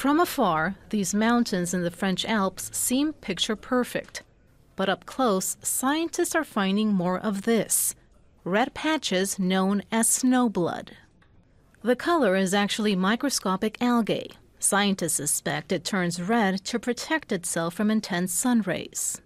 From afar, these mountains in the French Alps seem picture-perfect. But up close, scientists are finding more of this, red patches known as snowblood. The color is actually microscopic algae. Scientists suspect it turns red to protect itself from intense sun rays.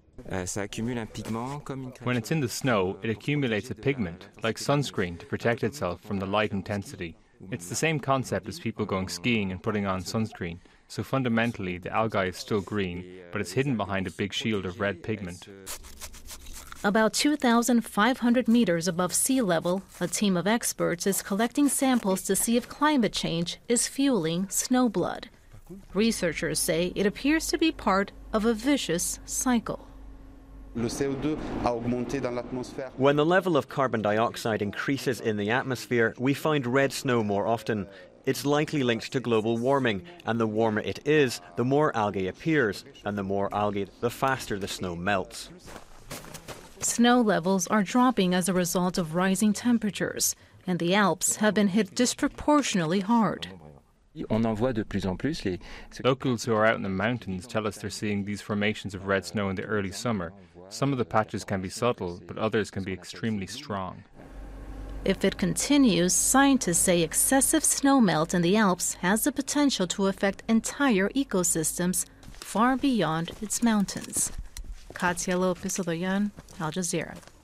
When it's in the snow, it accumulates a pigment, like sunscreen, to protect itself from the light intensity. It's the same concept as people going skiing and putting on sunscreen. So fundamentally, the algae is still green, but it's hidden behind a big shield of red pigment. About 2,500 meters above sea level, a team of experts is collecting samples to see if climate change is fueling snowblood. Researchers say it appears to be part of a vicious cycle. When the level of carbon dioxide increases in the atmosphere, we find red snow more often. It's likely linked to global warming, and the warmer it is, the more algae appears, and the more algae, the faster the snow melts. Snow levels are dropping as a result of rising temperatures, and the Alps have been hit disproportionately hard. Locals who are out in the mountains tell us they're seeing these formations of red snow in the early summer. Some of the patches can be subtle, but others can be extremely strong. If it continues, scientists say excessive snowmelt in the Alps has the potential to affect entire ecosystems far beyond its mountains. Katia Lopez Odoyan, Al Jazeera.